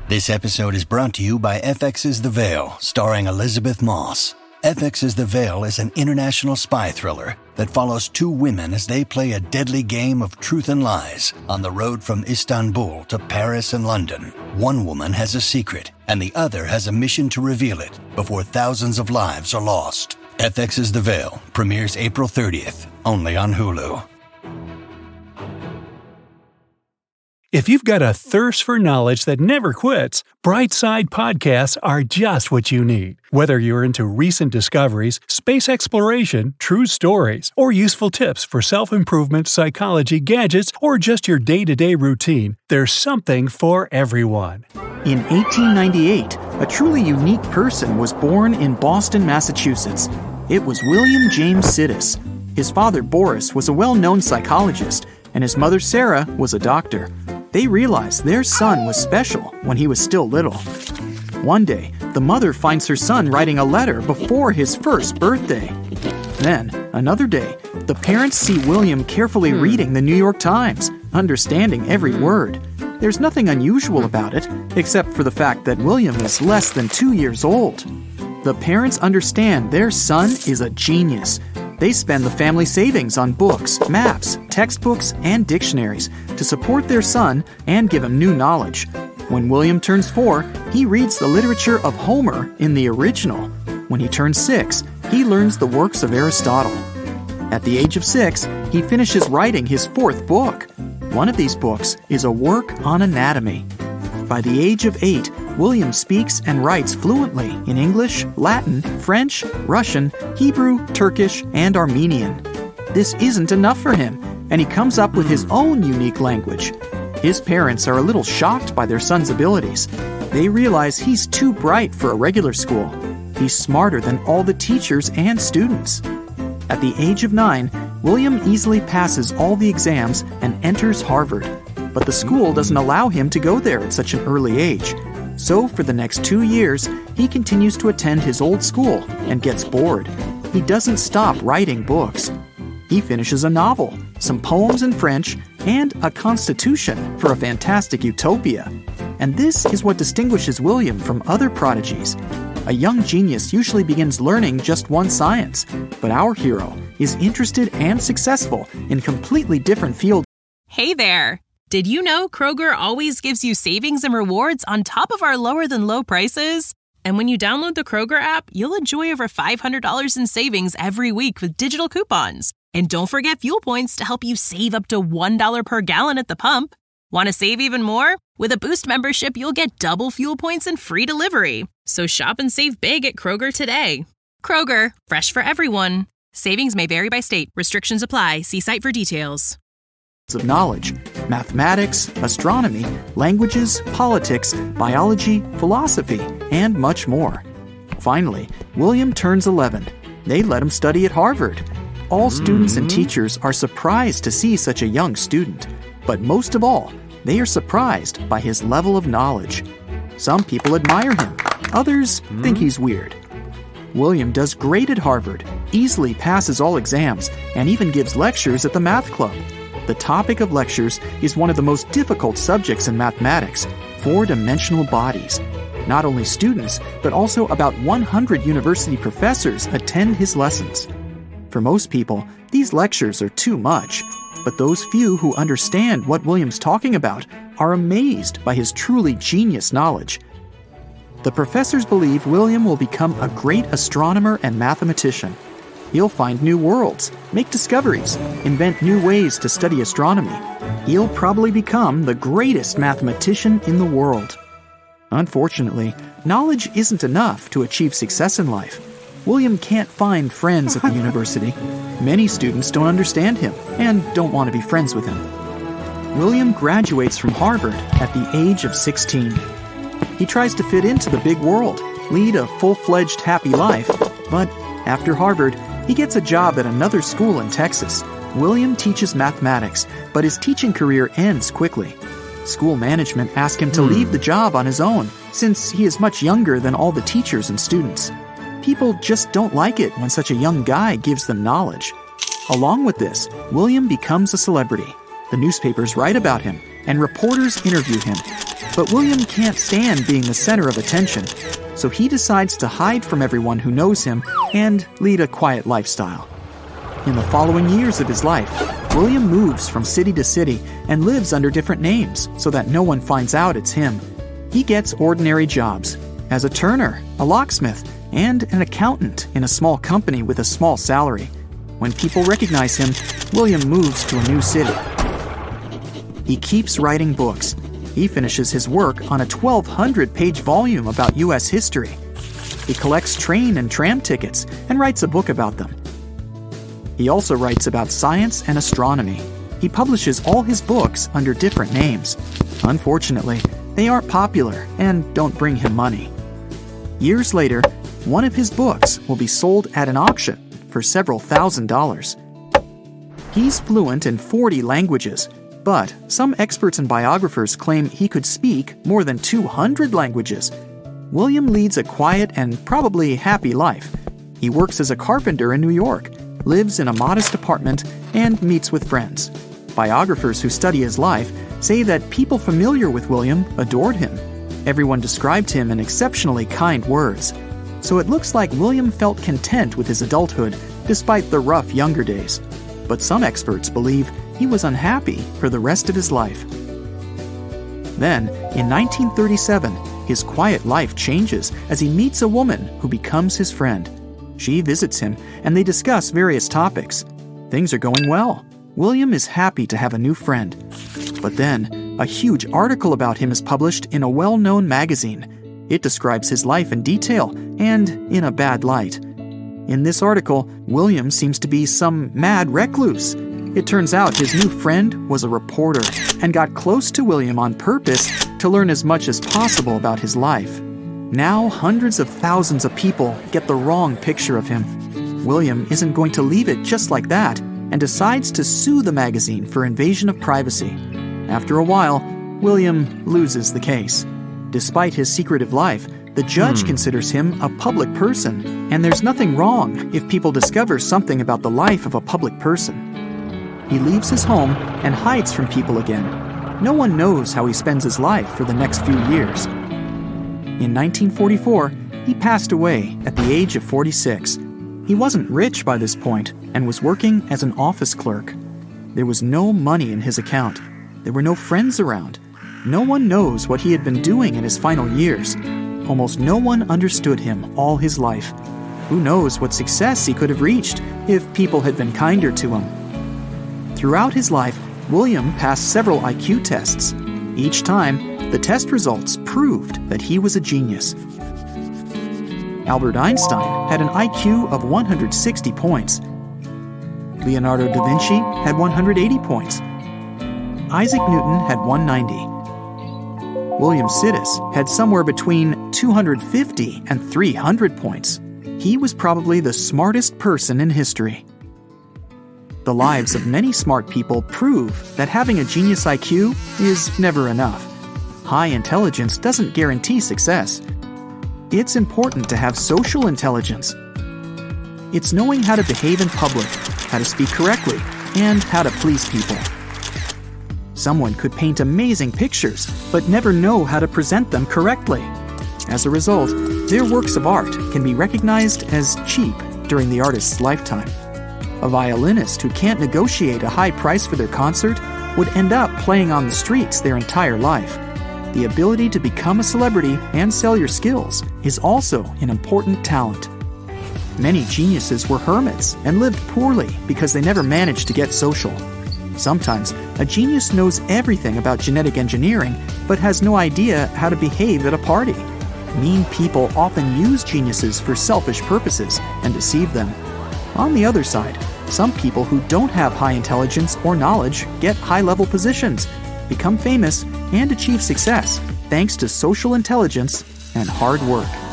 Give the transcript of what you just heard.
This episode is brought to you by FX's The Veil, starring Elizabeth Moss. FX's The Veil is an international spy thriller that follows two women as they play a deadly game of truth and lies on the road from Istanbul to Paris and London. One woman has a secret, and the other has a mission to reveal it before thousands of lives are lost. FX's The Veil premieres April 30th, only on Hulu. If you've got a thirst for knowledge that never quits, Brightside Podcasts are just what you need. Whether you're into recent discoveries, space exploration, true stories, or useful tips for self-improvement, psychology, gadgets, or just your day-to-day routine, there's something for everyone. In 1898, a truly unique person was born in Boston, Massachusetts. It was William James Sidis. His father, Boris, was a well-known psychologist, and his mother, Sarah, was a doctor. They realized their son was special when he was still little. One day, the mother finds her son writing a letter before his first birthday. Then, another day, the parents see William carefully reading the New York Times, understanding every word. There's nothing unusual about it, except for the fact that William is less than 2 years old. The parents understand their son is a genius. They spend the family savings on books, maps, textbooks, and dictionaries to support their son and give him new knowledge. When William turns 4, he reads the literature of Homer in the original. When he turns 6, he learns the works of Aristotle. At the age of 6, he finishes writing his 4th book. One of these books is a work on anatomy. By the age of 8, William speaks and writes fluently in English, Latin, French, Russian, Hebrew, Turkish, and Armenian. This isn't enough for him, and he comes up with his own unique language. His parents are a little shocked by their son's abilities. They realize he's too bright for a regular school. He's smarter than all the teachers and students. At the age of 9, William easily passes all the exams and enters Harvard. But the school doesn't allow him to go there at such an early age. So for the next 2 years, he continues to attend his old school and gets bored. He doesn't stop writing books. He finishes a novel, some poems in French, and a constitution for a fantastic utopia. And this is what distinguishes William from other prodigies. A young genius usually begins learning just one science, but our hero is interested and successful in completely different fields. Hey there! Did you know Kroger always gives you savings and rewards on top of our lower-than-low prices? And when you download the Kroger app, you'll enjoy over $500 in savings every week with digital coupons. And don't forget fuel points to help you save up to $1 per gallon at the pump. Want to save even more? With a Boost membership, you'll get double fuel points and free delivery. So shop and save big at Kroger today. Kroger, fresh for everyone. Savings may vary by state. Restrictions apply. See site for details. Of knowledge: mathematics, astronomy, languages, politics, biology, philosophy, and much more. Finally, William turns 11. They let him study at Harvard. All students and teachers are surprised to see such a young student. But most of all, they are surprised by his level of knowledge. Some people admire him. Others think he's weird. William does great at Harvard, easily passes all exams, and even gives lectures at the math club. The topic of lectures is one of the most difficult subjects in mathematics: four-dimensional bodies. Not only students, but also about 100 university professors attend his lessons. For most people, these lectures are too much, but those few who understand what William's talking about are amazed by his truly genius knowledge. The professors believe William will become a great astronomer and mathematician. He'll find new worlds, make discoveries, invent new ways to study astronomy. He'll probably become the greatest mathematician in the world. Unfortunately, knowledge isn't enough to achieve success in life. William can't find friends at the university. Many students don't understand him and don't want to be friends with him. William graduates from Harvard at the age of 16. He tries to fit into the big world, lead a full-fledged happy life, but after Harvard, he gets a job at another school in Texas. William teaches mathematics, but his teaching career ends quickly. School management asks him to leave the job on his own, since he is much younger than all the teachers and students. People just don't like it when such a young guy gives them knowledge. Along with this, William becomes a celebrity. The newspapers write about him, and reporters interview him. But William can't stand being the center of attention, so he decides to hide from everyone who knows him and lead a quiet lifestyle. In the following years of his life, William moves from city to city and lives under different names so that no one finds out it's him. He gets ordinary jobs as a turner, a locksmith, and an accountant in a small company with a small salary. When people recognize him, William moves to a new city. He keeps writing books. He finishes his work on a 1,200-page volume about U.S. history. He collects train and tram tickets and writes a book about them. He also writes about science and astronomy. He publishes all his books under different names. Unfortunately, they aren't popular and don't bring him money. Years later, one of his books will be sold at an auction for several $1,000s. He's fluent in 40 languages, but some experts and biographers claim he could speak more than 200 languages. William leads a quiet and probably happy life. He works as a carpenter in New York, lives in a modest apartment, and meets with friends. Biographers who study his life say that people familiar with William adored him. Everyone described him in exceptionally kind words. So it looks like William felt content with his adulthood despite the rough younger days. But some experts believe he was unhappy for the rest of his life. Then, in 1937, his quiet life changes as he meets a woman who becomes his friend. She visits him, and they discuss various topics. Things are going well. William is happy to have a new friend. But then, a huge article about him is published in a well-known magazine. It describes his life in detail and in a bad light. In this article, William seems to be some mad recluse. It turns out his new friend was a reporter and got close to William on purpose to learn as much as possible about his life. Now, hundreds of thousands of people get the wrong picture of him. William isn't going to leave it just like that and decides to sue the magazine for invasion of privacy. After a while, William loses the case. Despite his secretive life, the judge considers him a public person, and there's nothing wrong if people discover something about the life of a public person. He leaves his home and hides from people again. No one knows how he spends his life for the next few years. In 1944, he passed away at the age of 46. He wasn't rich by this point and was working as an office clerk. There was no money in his account. There were no friends around. No one knows what he had been doing in his final years. Almost no one understood him all his life. Who knows what success he could have reached if people had been kinder to him. Throughout his life, William passed several IQ tests. Each time, the test results proved that he was a genius. Albert Einstein had an IQ of 160 points. Leonardo da Vinci had 180 points. Isaac Newton had 190. William Sidis had somewhere between 250 and 300 points. He was probably the smartest person in history. The lives of many smart people prove that having a genius IQ is never enough. High intelligence doesn't guarantee success. It's important to have social intelligence. It's knowing how to behave in public, how to speak correctly, and how to please people. Someone could paint amazing pictures, but never know how to present them correctly. As a result, their works of art can be recognized as cheap during the artist's lifetime. A violinist who can't negotiate a high price for their concert would end up playing on the streets their entire life. The ability to become a celebrity and sell your skills is also an important talent. Many geniuses were hermits and lived poorly because they never managed to get social. Sometimes, a genius knows everything about genetic engineering but has no idea how to behave at a party. Mean people often use geniuses for selfish purposes and deceive them. On the other side, some people who don't have high intelligence or knowledge get high-level positions, become famous, and achieve success thanks to social intelligence and hard work.